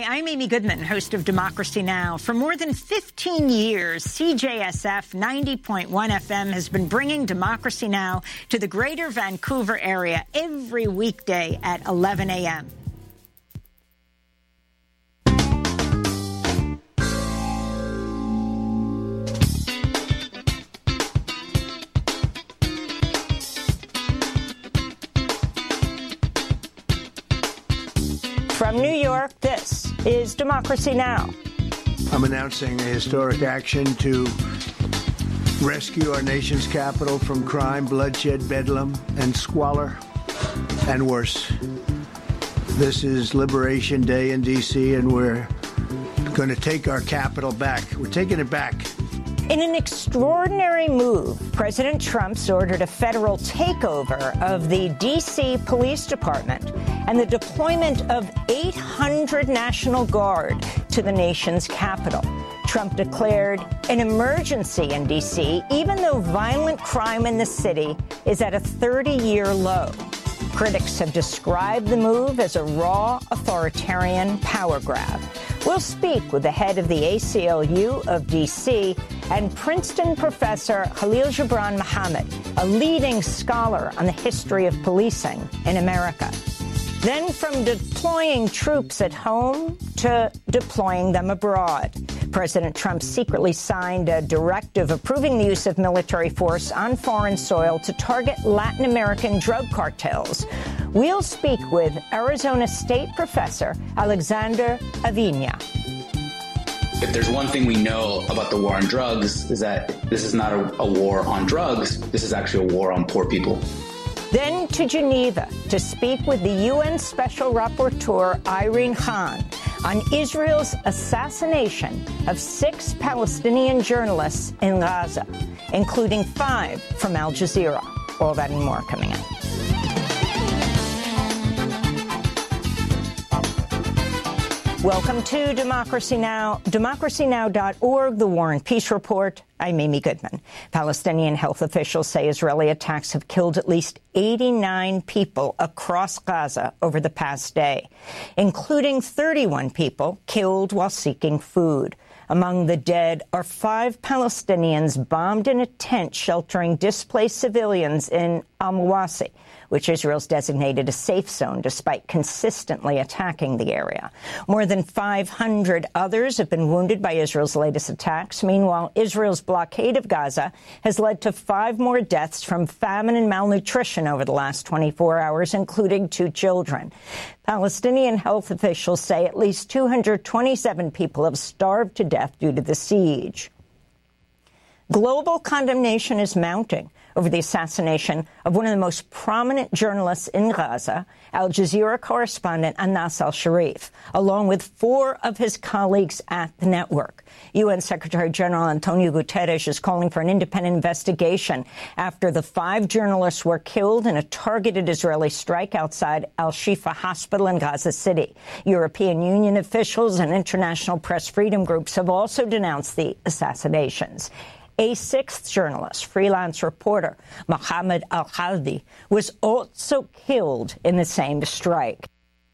I'm Amy Goodman, host of Democracy Now! For more than 15 years, CJSF 90.1 FM has been bringing Democracy Now! To the greater Vancouver area every weekday at 11 a.m. From New York, this is Democracy Now! I'm announcing a historic action to rescue our nation's capital from crime, bloodshed, bedlam, and squalor, and worse. This is Liberation Day in D.C., and we're going to take our capital back. We're taking it back. In an extraordinary move, President Trump's ordered a federal takeover of the D.C. Police Department and the deployment of 800 National Guard to the nation's capital. Trump declared an emergency in D.C., even though violent crime in the city is at a 30-year low. Critics have described the move as a raw, authoritarian power grab. We'll speak with the head of the ACLU of D.C. and Princeton professor Khalil Gibran Muhammad, a leading scholar on the history of policing in America. Then from deploying troops at home to deploying them abroad. President Trump secretly signed a directive approving the use of military force on foreign soil to target Latin American drug cartels. We'll speak with Arizona State professor Alexander Avina. If there's one thing we know about the war on drugs is that this is not a war on drugs. This is actually a war on poor people. Then to Geneva to speak with the UN Special Rapporteur Irene Khan on Israel's assassination of 6 Palestinian journalists in Gaza, including 5 from Al Jazeera. All that and more coming up. Welcome to Democracy Now!, democracynow.org, The War and Peace Report. I'm Amy Goodman. Palestinian health officials say Israeli attacks have killed at least 89 people across Gaza over the past day, including 31 people killed while seeking food. Among the dead are 5 Palestinians bombed in a tent sheltering displaced civilians in Al-Mawasi, which Israel's designated a safe zone despite consistently attacking the area. More than 500 others have been wounded by Israel's latest attacks. Meanwhile, Israel's blockade of Gaza has led to 5 more deaths from famine and malnutrition over the last 24 hours, including 2 children. Palestinian health officials say at least 227 people have starved to death due to the siege. Global condemnation is mounting over the assassination of one of the most prominent journalists in Gaza, Al Jazeera correspondent Anas al-Sharif, along with 4 of his colleagues at the network. UN Secretary-General Antonio Guterres is calling for an independent investigation after the 5 journalists were killed in a targeted Israeli strike outside Al-Shifa Hospital in Gaza City. European Union officials and international press freedom groups have also denounced the assassinations. A 6th journalist, freelance reporter Mohammed Al-Khaldi, was also killed in the same strike.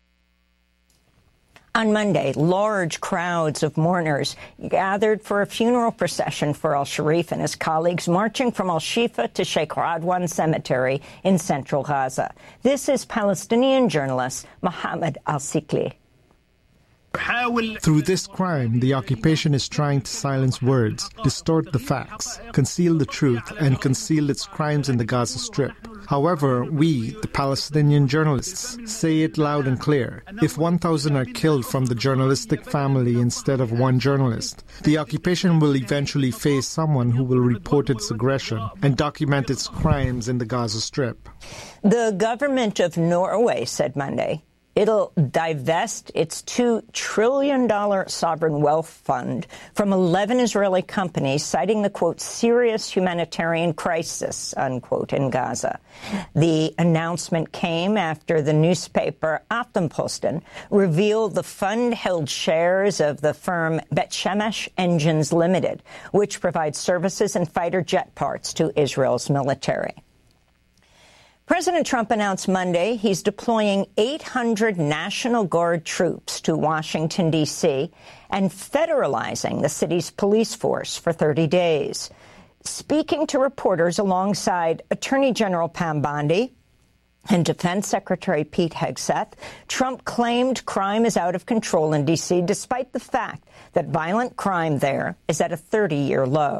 On Monday, large crowds of mourners gathered for a funeral procession for al-Sharif and his colleagues, marching from Al-Shifa to Sheikh Radwan Cemetery in central Gaza. This is Palestinian journalist Mohammed Al-Sikli. Through this crime, the occupation is trying to silence words, distort the facts, conceal the truth, and conceal its crimes in the Gaza Strip. However, we, the Palestinian journalists, say it loud and clear. If 1,000 are killed from the journalistic family instead of 1 journalist, the occupation will eventually face someone who will report its aggression and document its crimes in the Gaza Strip. The government of Norway said Monday it'll divest its $2 trillion sovereign wealth fund from 11 Israeli companies, citing the, quote, serious humanitarian crisis, unquote, in Gaza. The announcement came after the newspaper Aftenposten revealed the fund held shares of the firm Bet Shemesh Engines Limited, which provides services and fighter jet parts to Israel's military. President Trump announced Monday he's deploying 800 National Guard troops to Washington, D.C., and federalizing the city's police force for 30 days. Speaking to reporters alongside Attorney General Pam Bondi and Defense Secretary Pete Hegseth, Trump claimed crime is out of control in D.C., despite the fact that violent crime there is at a 30-year low.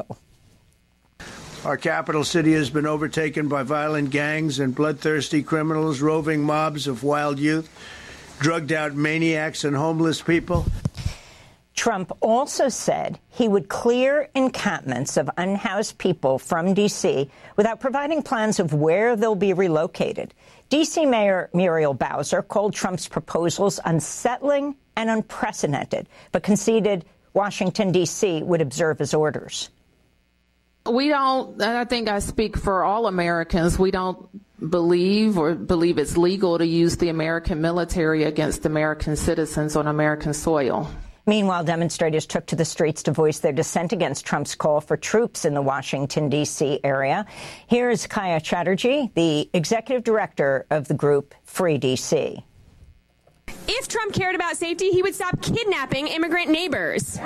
Our capital city has been overtaken by violent gangs and bloodthirsty criminals, roving mobs of wild youth, drugged-out maniacs and homeless people. Trump also said he would clear encampments of unhoused people from D.C. without providing plans of where they'll be relocated. D.C. Mayor Muriel Bowser called Trump's proposals unsettling and unprecedented, but conceded Washington, D.C. would observe his orders. We don't, I think I speak for all Americans, we don't believe it's legal to use the American military against American citizens on American soil. Meanwhile, demonstrators took to the streets to voice their dissent against Trump's call for troops in the Washington, D.C. area. Here's Kaya Chatterjee, the executive director of the group Free D.C. If Trump cared about safety, he would stop kidnapping immigrant neighbors.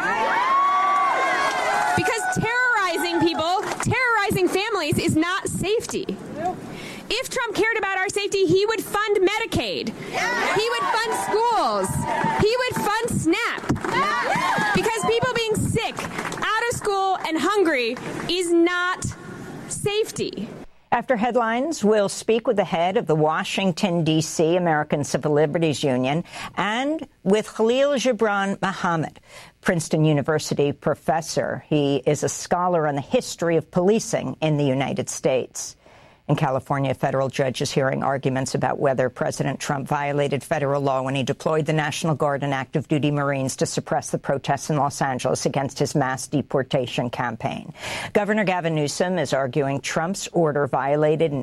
Because terrorizing people, terrorizing families is not safety. If Trump cared about our safety, he would fund Medicaid. He would fund schools. He would fund SNAP. Because people being sick, out of school, and hungry is not safety. After headlines, we'll speak with the head of the Washington, D.C. American Civil Liberties Union and with Khalil Gibran Muhammad, Princeton University professor. He is a scholar on the history of policing in the United States. In California, a federal judge is hearing arguments about whether President Trump violated federal law when he deployed the National Guard and active duty Marines to suppress the protests in Los Angeles against his mass deportation campaign. Governor Gavin Newsom is arguing Trump's order violated an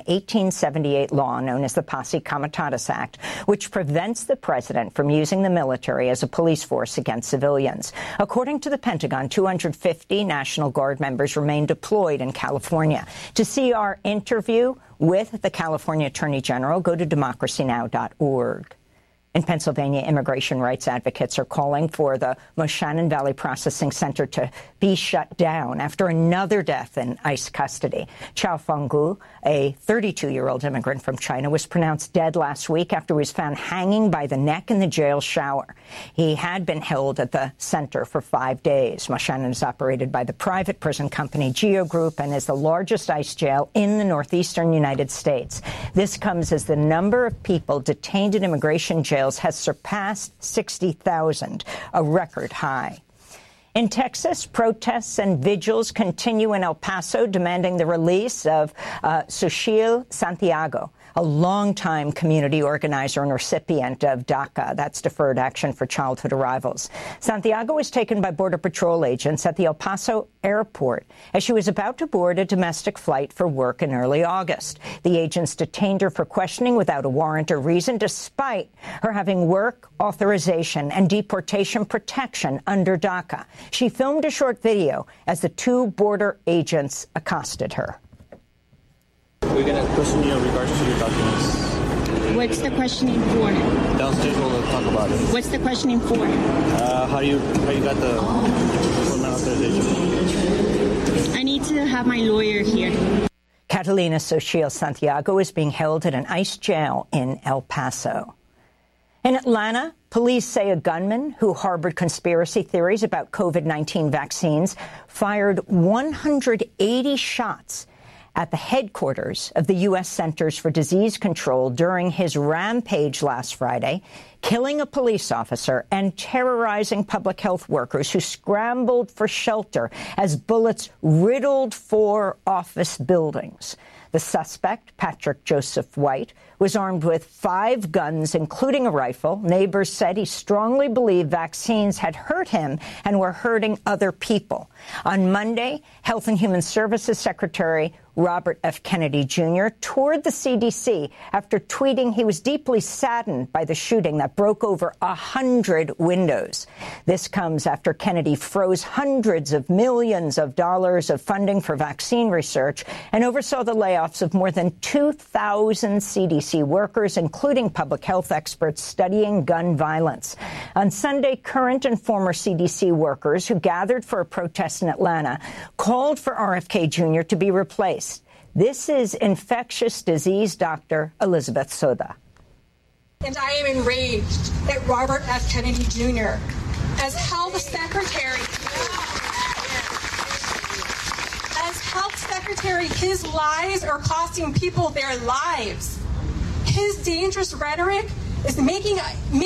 1878 law known as the Posse Comitatus Act, which prevents the president from using the military as a police force against civilians. According to the Pentagon, 250 National Guard members remain deployed in California. To see our interview with the California Attorney General, go to democracynow.org. In Pennsylvania, immigration rights advocates are calling for the Moshannon Valley Processing Center to be shut down after another death in ICE custody. Chao Fenggu, a 32-year-old immigrant from China, was pronounced dead last week after he was found hanging by the neck in the jail shower. He had been held at the center for 5 days. Moshannon is operated by the private prison company Geo Group and is the largest ICE jail in the northeastern United States. This comes as the number of people detained in immigration jails has surpassed 60,000, a record high. In Texas, protests and vigils continue in El Paso, demanding the release of Xochitl Santiago, a longtime community organizer and recipient of DACA, that's Deferred Action for Childhood Arrivals. Santiago was taken by Border Patrol agents at the El Paso airport as she was about to board a domestic flight for work in early August. The agents detained her for questioning without a warrant or reason, despite her having work authorization and deportation protection under DACA. She filmed a short video as the two border agents accosted her. We're going to question you in regards to your documents. What's the questioning for? Downstairs we'll talk about it. What's the questioning for? How you got the employment authorization? I need to have my lawyer here. Catalina Xochitl Santiago is being held at an ICE jail in El Paso. In Atlanta, police say a gunman who harbored conspiracy theories about COVID-19 vaccines fired 180 shots at the headquarters of the U.S. Centers for Disease Control during his rampage last Friday, killing a police officer and terrorizing public health workers who scrambled for shelter as bullets riddled 4 office buildings. The suspect, Patrick Joseph White, was armed with 5 guns, including a rifle. Neighbors said he strongly believed vaccines had hurt him and were hurting other people. On Monday, Health and Human Services Secretary Robert F. Kennedy Jr., toured the CDC after tweeting he was deeply saddened by the shooting that broke over 100 windows. This comes after Kennedy froze hundreds of millions of dollars of funding for vaccine research and oversaw the layoffs of more than 2,000 CDC workers, including public health experts studying gun violence. On Sunday, current and former CDC workers who gathered for a protest in Atlanta called for RFK Jr. to be replaced. This is infectious disease doctor Elizabeth Soda. And I am enraged that Robert F. Kennedy Jr., as health secretary, his lies are costing people their lives. His dangerous rhetoric is making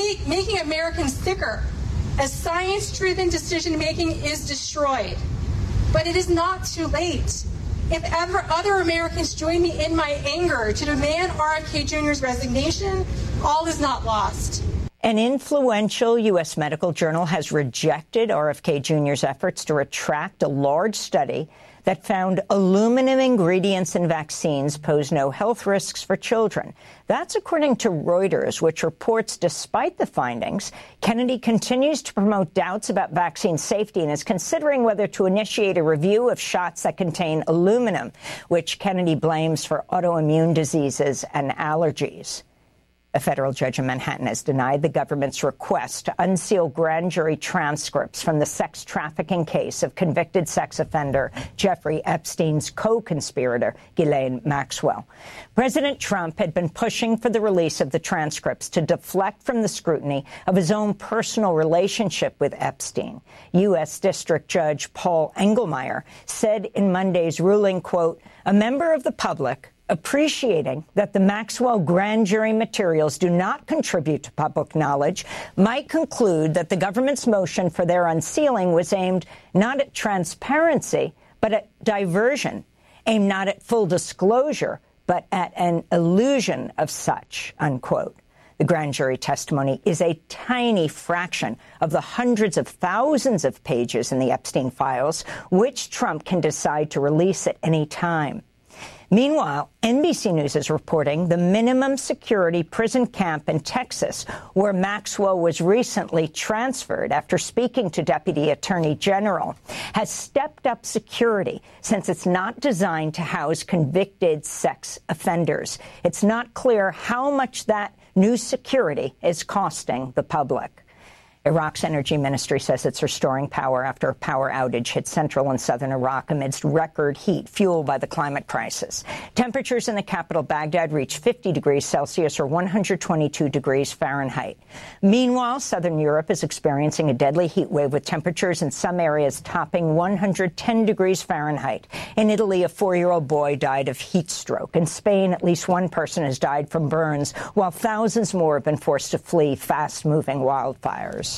Americans sicker as science-driven decision-making is destroyed. But it is not too late. If ever other Americans join me in my anger to demand RFK Jr.'s resignation, all is not lost. An influential U.S. medical journal has rejected RFK Jr.'s efforts to retract a large study that found aluminum ingredients in vaccines pose no health risks for children. That's according to Reuters, which reports despite the findings, Kennedy continues to promote doubts about vaccine safety and is considering whether to initiate a review of shots that contain aluminum, which Kennedy blames for autoimmune diseases and allergies. A federal judge in Manhattan has denied the government's request to unseal grand jury transcripts from the sex trafficking case of convicted sex offender Jeffrey Epstein's co-conspirator, Ghislaine Maxwell. President Trump had been pushing for the release of the transcripts to deflect from the scrutiny of his own personal relationship with Epstein. U.S. District Judge Paul Engelmeyer said in Monday's ruling, quote, "A member of the public appreciating that the Maxwell grand jury materials do not contribute to public knowledge might conclude that the government's motion for their unsealing was aimed not at transparency, but at diversion, aimed not at full disclosure, but at an illusion of such," unquote. The grand jury testimony is a tiny fraction of the hundreds of thousands of pages in the Epstein files, which Trump can decide to release at any time. Meanwhile, NBC News is reporting the minimum security prison camp in Texas, where Maxwell was recently transferred after speaking to Deputy Attorney General, has stepped up security since it's not designed to house convicted sex offenders. It's not clear how much that new security is costing the public. Iraq's energy ministry says it's restoring power after a power outage hit central and southern Iraq amidst record heat fueled by the climate crisis. Temperatures in the capital, Baghdad, reached 50 degrees Celsius or 122 degrees Fahrenheit. Meanwhile, southern Europe is experiencing a deadly heat wave with temperatures in some areas topping 110 degrees Fahrenheit. In Italy, a 4-year-old boy died of heat stroke. In Spain, at least one person has died from burns, while thousands more have been forced to flee fast-moving wildfires.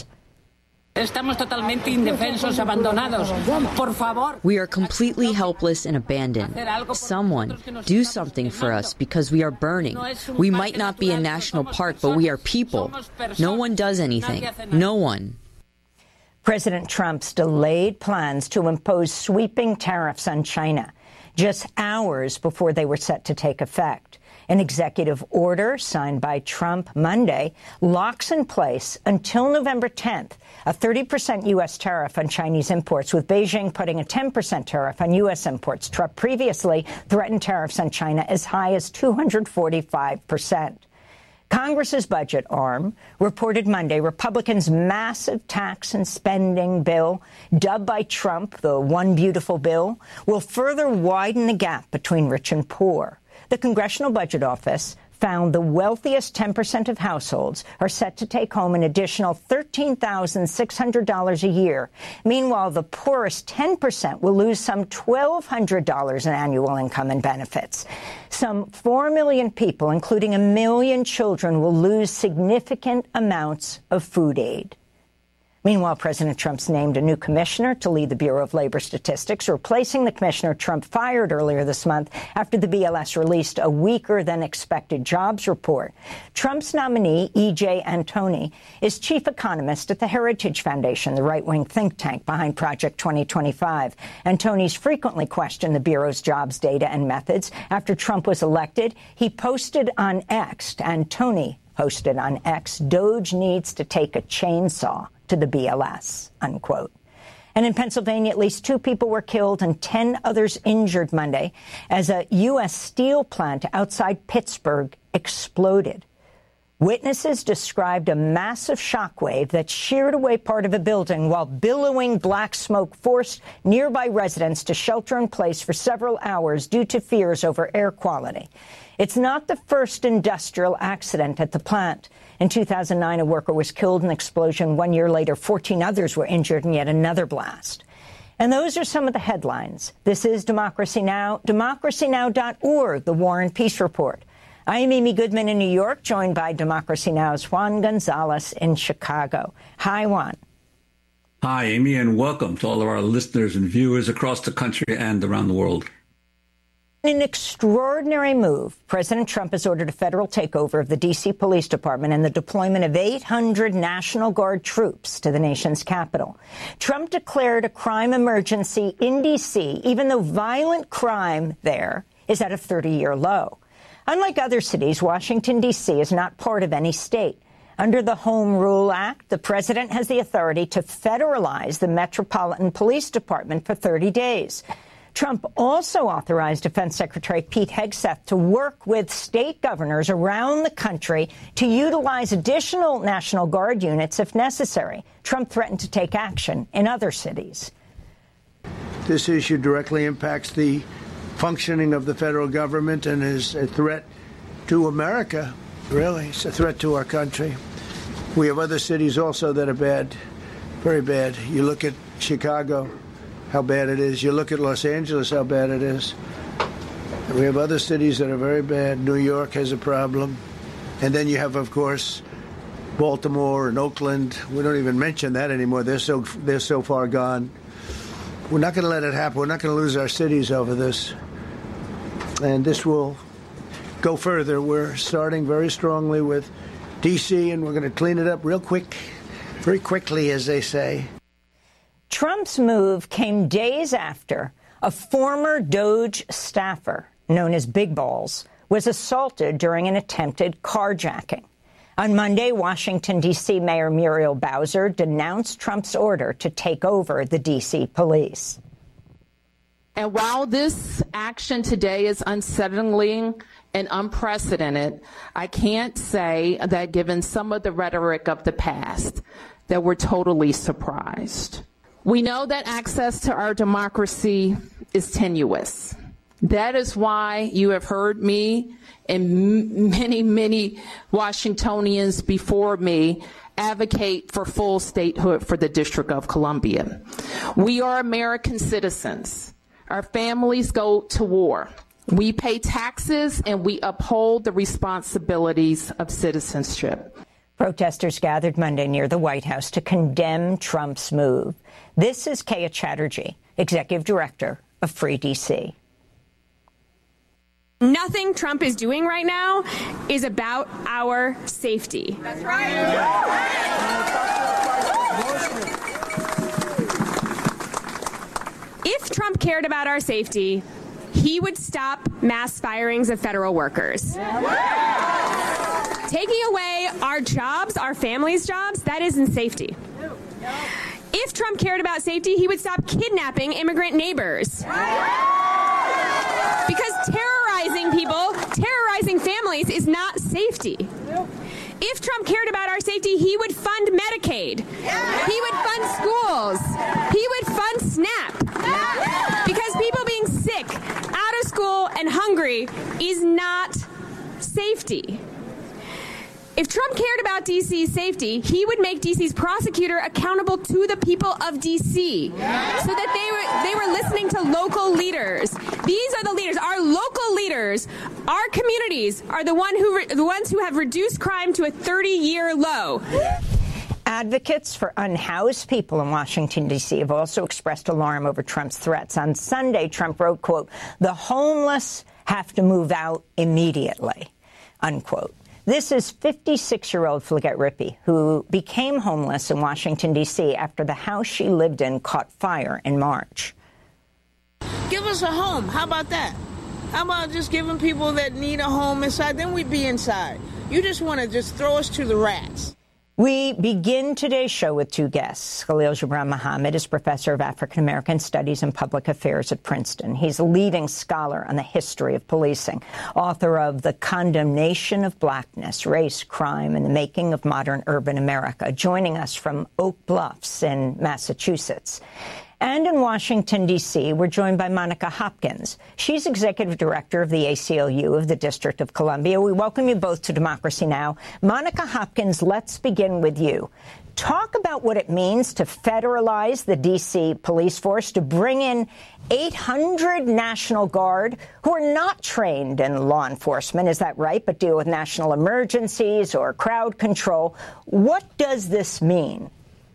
We are completely helpless and abandoned. Someone, do something for us because we are burning. We might not be a national park, but we are people. No one does anything. No one. President Trump's delayed plans to impose sweeping tariffs on China just hours before they were set to take effect. An executive order signed by Trump Monday locks in place until November 10th a 30% U.S. tariff on Chinese imports, with Beijing putting a 10% tariff on U.S. imports. Trump previously threatened tariffs on China as high as 245%. Congress's budget arm reported Monday Republicans' massive tax and spending bill, dubbed by Trump the One Beautiful Bill, will further widen the gap between rich and poor. The Congressional Budget Office found the wealthiest 10% of households are set to take home an additional $13,600 a year. Meanwhile, the poorest 10% will lose some $1,200 in annual income and benefits. Some 4 million people, including 1 million children, will lose significant amounts of food aid. Meanwhile, President Trump's named a new commissioner to lead the Bureau of Labor Statistics, replacing the commissioner Trump fired earlier this month after the BLS released a weaker-than-expected jobs report. Trump's nominee, E.J. Antoni, is chief economist at the Heritage Foundation, the right-wing think tank behind Project 2025. Antoni's frequently questioned the Bureau's jobs data and methods. After Trump was elected, he posted on X, Antoni posted on X, "Doge needs to take a chainsaw to the BLS," unquote. And in Pennsylvania, at least 2 people were killed and 10 others injured Monday as a U.S. steel plant outside Pittsburgh exploded. Witnesses described a massive shockwave that sheared away part of a building while billowing black smoke forced nearby residents to shelter in place for several hours due to fears over air quality. It's not the first industrial accident at the plant. In 2009, a worker was killed in an explosion. 1 year later, 14 others were injured in yet another blast. And those are some of the headlines. This is Democracy Now!, democracynow.org, the War and Peace Report. I am Amy Goodman in New York, joined by Democracy Now!'s Juan Gonzalez in Chicago. Hi, Juan. Hi, Amy, and welcome to all of our listeners and viewers across the country and around the world. In an extraordinary move, President Trump has ordered a federal takeover of the D.C. Police Department and the deployment of 800 National Guard troops to the nation's capital. Trump declared a crime emergency in D.C., even though violent crime there is at a 30-year low. Unlike other cities, Washington, D.C. is not part of any state. Under the Home Rule Act, the president has the authority to federalize the Metropolitan Police Department for 30 days. Trump also authorized Defense Secretary Pete Hegseth to work with state governors around the country to utilize additional National Guard units if necessary. Trump threatened to take action in other cities. This issue directly impacts the functioning of the federal government and is a threat to America, really. It's a threat to our country. We have other cities also that are bad, very bad. You look at Chicago, how bad it is. You look at Los Angeles, how bad it is. We have other cities that are very bad. New York has a problem. And then you have, of course, Baltimore and Oakland. We don't even mention that anymore. They're so far gone. We're not going to let it happen. We're not going to lose our cities over this. And this will go further. We're starting very strongly with D.C., and we're going to clean it up real quick, very quickly, as they say. Trump's move came days after a former Doge staffer, known as Big Balls, was assaulted during an attempted carjacking. On Monday, Washington, D.C. Mayor Muriel Bowser denounced Trump's order to take over the D.C. police. And while this action today is unsettling and unprecedented, I can't say that given some of the rhetoric of the past, that we're totally surprised. We know that access to our democracy is tenuous. That is why you have heard me and many Washingtonians before me advocate for full statehood for the District of Columbia. We are American citizens. Our families go to war. We pay taxes and we uphold the responsibilities of citizenship. Protesters gathered Monday near the White House to condemn Trump's move. This is Kaya Chatterjee, Executive Director of Free D.C. Nothing Trump is doing right now is about our safety. That's right. If Trump cared about our safety, he would stop mass firings of federal workers. Taking away our jobs, our families' jobs, that isn't safety. If Trump cared about safety, he would stop kidnapping immigrant neighbors. Because terrorizing people, terrorizing families is not safety. If Trump cared about our safety, he would fund Medicaid. He would fund schools. He would fund SNAP. Because people being sick, out of school, and hungry is not safety. If Trump cared about D.C.'s safety, he would make D.C.'s prosecutor accountable to the people of D.C. so that they were listening to local leaders. These are the leaders. Our local leaders, our communities are the ones who have reduced crime to a 30-year low. Advocates for unhoused people in Washington, D.C. have also expressed alarm over Trump's threats. On Sunday, Trump wrote, quote, "The homeless have to move out immediately," unquote. This is 56-year-old Flaget Rippey, who became homeless in Washington, D.C. after the house she lived in caught fire in March. Give us a home. How about that? How about just giving people that need a home inside? Then we'd be inside. You just want to just throw us to the rats. We begin today's show with two guests. Khalil Gibran Muhammad is professor of African-American Studies and Public Affairs at Princeton. He's a leading scholar on the history of policing, author of The Condemnation of Blackness, Race, Crime, and the Making of Modern Urban America, joining us from Oak Bluffs in Massachusetts. And in Washington, D.C., we're joined by Monica Hopkins. She's executive director of the ACLU of the District of Columbia. We welcome you both to Democracy Now! Monica Hopkins, let's begin with you. Talk about what it means to federalize the D.C. police force, to bring in 800 National Guard who are not trained in law enforcement, is that right, but deal with national emergencies or crowd control. What does this mean?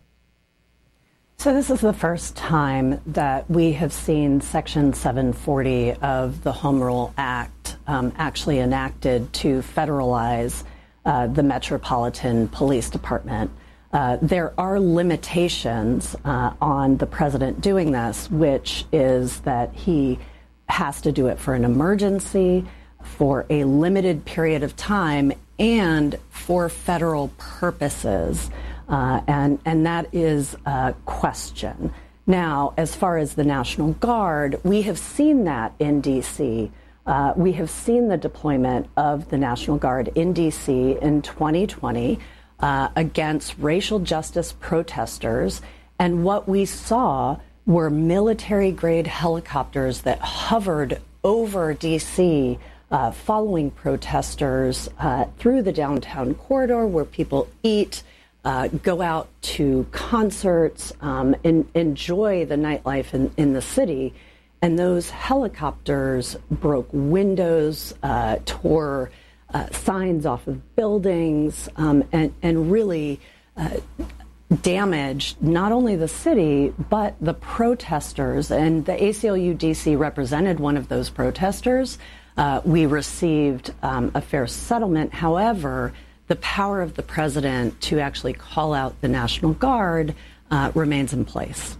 So this is the first time that we have seen Section 740 of the Home Rule Act actually enacted to federalize the Metropolitan Police Department. There are limitations on the president doing this, which is that he has to do it for an emergency, for a limited period of time, and for federal purposes. And that is a question. Now, as far as the National Guard, we have seen that in D.C. We have seen the deployment of the National Guard in D.C. in 2020 against racial justice protesters. And what we saw were military-grade helicopters that hovered over D.C. Following protesters through the downtown corridor where people eat, go out to concerts, enjoy the nightlife in the city. And those helicopters broke windows, tore signs off of buildings, and really damaged not only the city, but the protesters. And the ACLU DC represented one of those protesters. We received a fair settlement. However, the power of the president to actually call out the National Guard remains in place.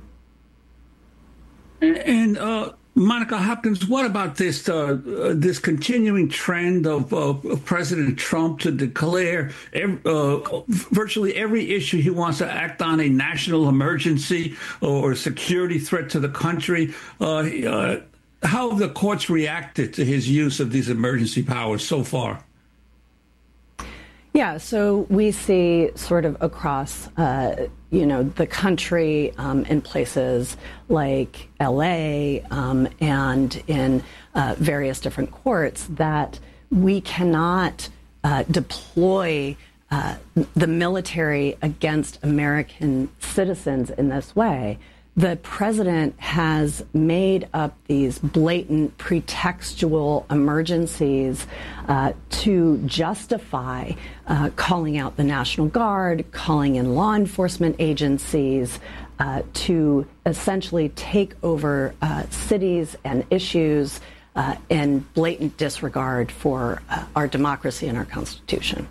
And Monica Hopkins, what about this this continuing trend of President Trump to declare virtually every issue he wants to act on a national emergency or security threat to the country? How have the courts reacted to his use of these emergency powers so far? Yeah, so we see sort of across, the country in places like L.A. And in various different courts that we cannot deploy the military against American citizens in this way. The president has made up these blatant pretextual emergencies to justify calling out the National Guard, calling in law enforcement agencies to essentially take over cities and issues in blatant disregard for our democracy and our Constitution.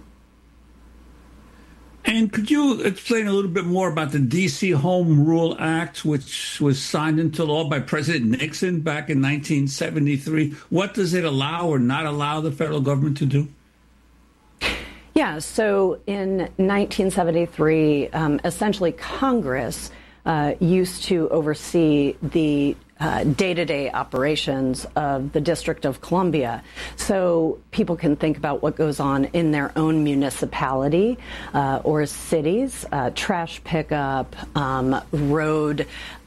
And could you explain a little bit more about the D.C. Home Rule Act, which was signed into law by President Nixon back in 1973? What does it allow or not allow the federal government to do? Yeah, so in 1973, essentially Congress used to oversee the day-to-day operations of the District of Columbia. So people can think about what goes on in their own municipality or cities, trash pickup, road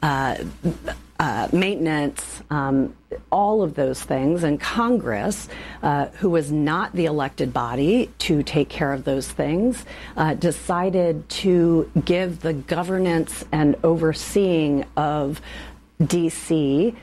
maintenance, all of those things. And Congress, who was not the elected body to take care of those things, decided to give the governance and overseeing of D.C.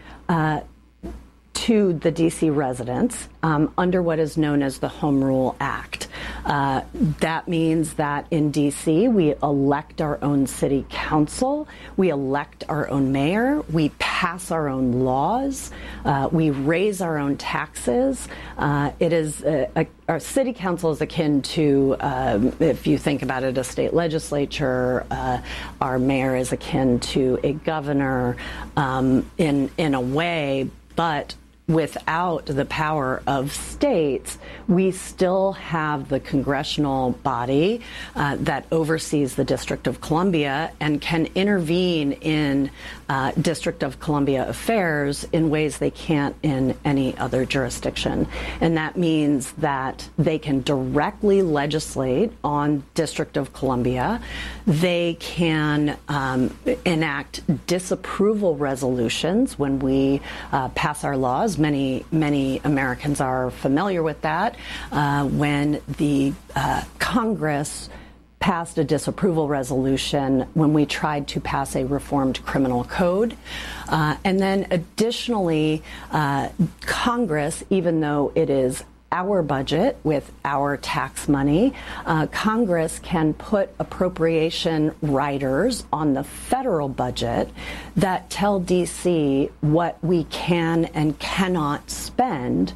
To the D.C. residents under what is known as the Home Rule Act. That means that in D.C., we elect our own city council, we elect our own mayor, we pass our own laws, we raise our own taxes. It is our city council is akin to, if you think about it, a state legislature. Our mayor is akin to a governor in a way, but without the power of states, we still have the congressional body that oversees the District of Columbia and can intervene in District of Columbia affairs in ways they can't in any other jurisdiction. And that means that they can directly legislate on District of Columbia. They can enact disapproval resolutions when we pass our laws. Many Americans are familiar with that. When the Congress passed a disapproval resolution when we tried to pass a reformed criminal code. And then additionally, Congress, even though it is our budget with our tax money, Congress can put appropriation riders on the federal budget that tell D.C. what we can and cannot spend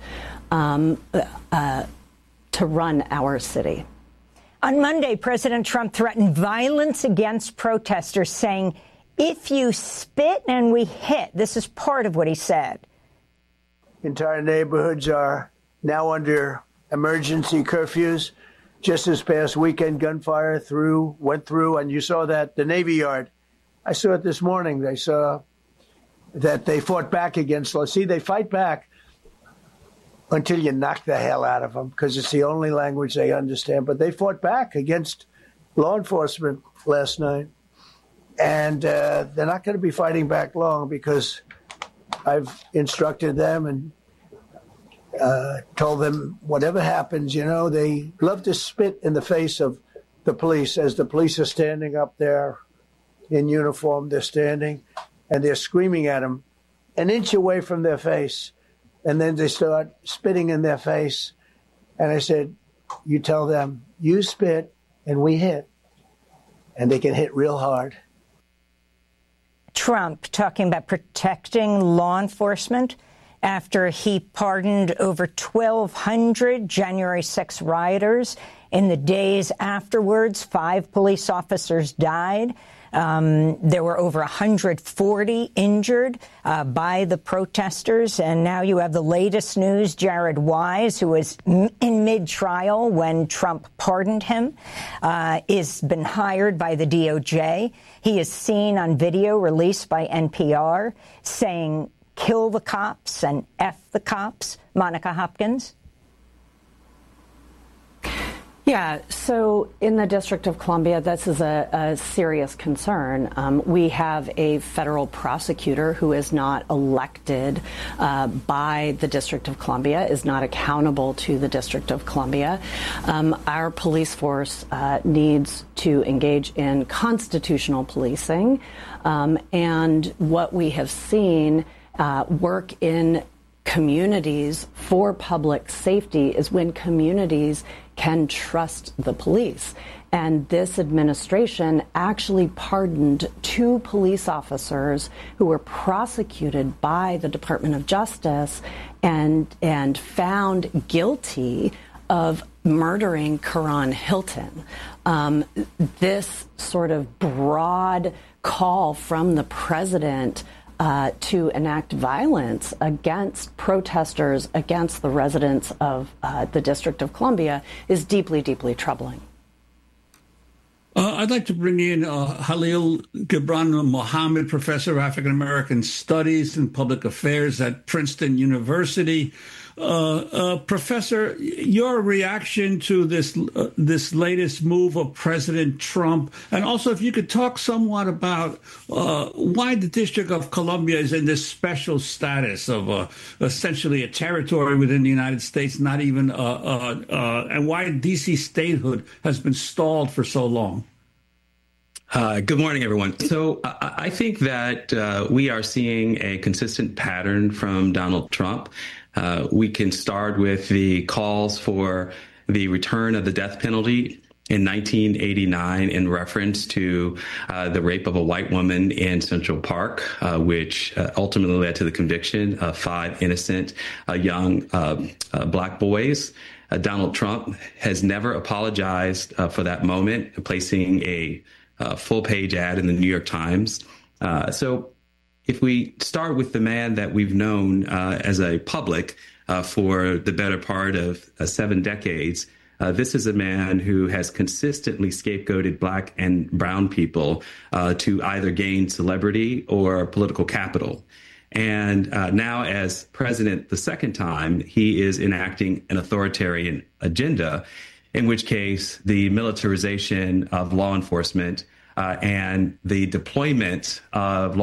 to run our city. On Monday, President Trump threatened violence against protesters, saying, if you spit and we hit, this is part of what he said. Entire neighborhoods are now under emergency curfews. Just this past weekend, gunfire went through, and you saw that the Navy Yard. I saw it this morning. They saw that they fought back against law. See, they fight back until you knock the hell out of them, because it's the only language they understand. But they fought back against law enforcement last night. And they're not going to be fighting back long, because I've instructed them and told them whatever happens, they love to spit in the face of the police as the police are standing up there in uniform. They're standing and they're screaming at them an inch away from their face. And then they start spitting in their face. And I said, you tell them, you spit and we hit. And they can hit real hard. Trump talking about protecting law enforcement after he pardoned over 1,200 January 6 rioters. In the days afterwards, 5 police officers died. There were over 140 injured by the protesters. And now you have the latest news. Jared Wise, who was in mid-trial when Trump pardoned him, is been hired by the DOJ. He is seen on video released by NPR saying, kill the cops and F the cops. Monica Hopkins. Yeah, so in the District of Columbia, this is a serious concern. We have a federal prosecutor who is not elected by the District of Columbia, is not accountable to the District of Columbia. Our police force needs to engage in constitutional policing. And what we have seen work in communities for public safety is when communities can trust the police. And this administration actually pardoned 2 police officers who were prosecuted by the Department of Justice and found guilty of murdering Karan Hilton. This sort of broad call from the president to enact violence against protesters, against the residents of the District of Columbia is deeply, deeply troubling. I'd like to bring in Khalil Gibran Mohammed, professor of African American Studies and Public Affairs at Princeton University. Professor, your reaction to this latest move of President Trump, and also if you could talk somewhat about why the District of Columbia is in this special status of essentially a territory within the United States, not even and why D.C. statehood has been stalled for so long. Good morning, everyone. So I think that we are seeing a consistent pattern from Donald Trump. We can start with the calls for the return of the death penalty in 1989 in reference to the rape of a white woman in Central Park, which ultimately led to the conviction of 5 innocent young black boys. Donald Trump has never apologized for that moment, placing a full-page ad in the New York Times. So if we start with the man that we've known as a public for the better part of 7 decades, this is a man who has consistently scapegoated black and brown people to either gain celebrity or political capital. And now as president the second time, he is enacting an authoritarian agenda, in which case the militarization of law enforcement and the deployment of